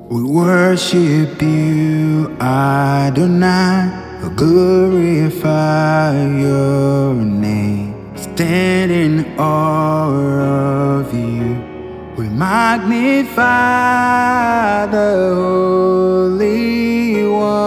We worship you, Adonai. We glorify your name. Stand in awe of you. We magnify the Holy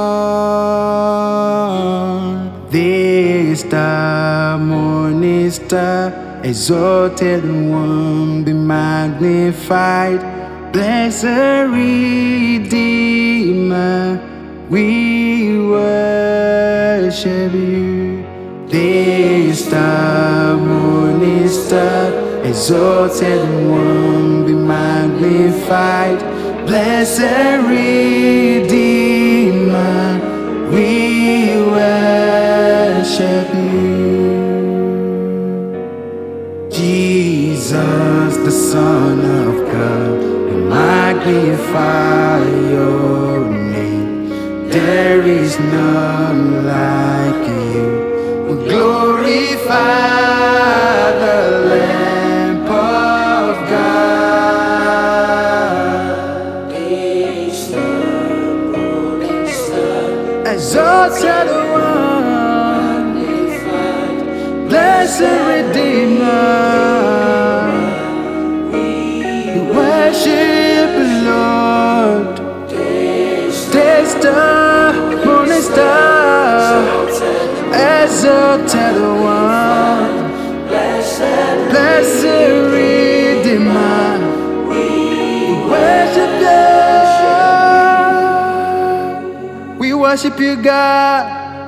One. This star, morning star, exalted one, be magnified. Blessed Redeemer, we worship you. This star, morning star, exalted one, be magnified. Blessed Redeemer, we worship you. Jesus, the Son of God, we magnify your name. There is none like you. We glorify the Lamb of God. Exalted one, blessed Redeemer, we worship you, Lord. Day star, morning star, exalted one, blessed Redeemer, we worship you. We worship you, God.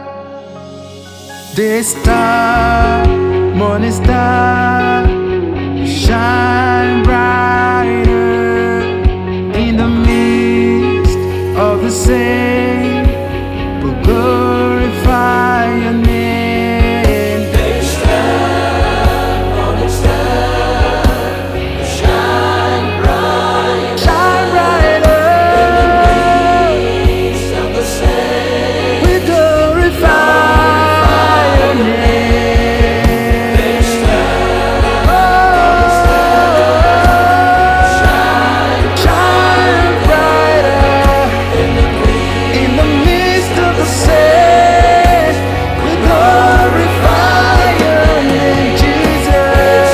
Day star, morning star, shine brighter in the midst of the same. We'll glorify your name. Day star, morning star, shine bright, Shine brighter in the midst of the same. we glorify your name. Day star, Shine brighter in the in the midst of the same. We glorify your name, Jesus.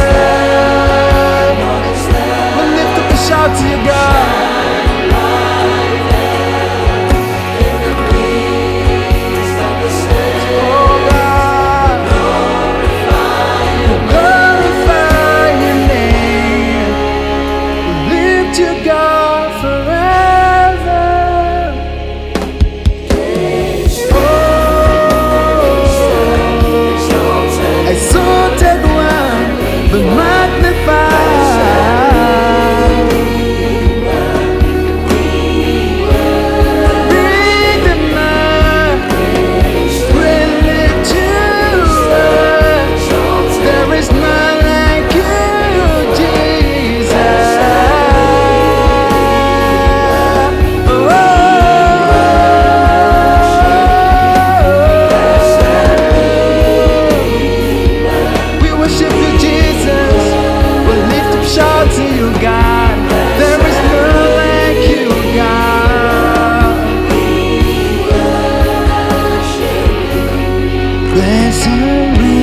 We lift up a shout to you, God. midst of the same. Oh God, glorify your name. We lift you, God, forever. Oh, exalted one, be magnified. Redeemer, we lift you up. There is none like you, Jesus. We worship you, Jesus. We lift up shout to you, God. There is none like you, God. Blessed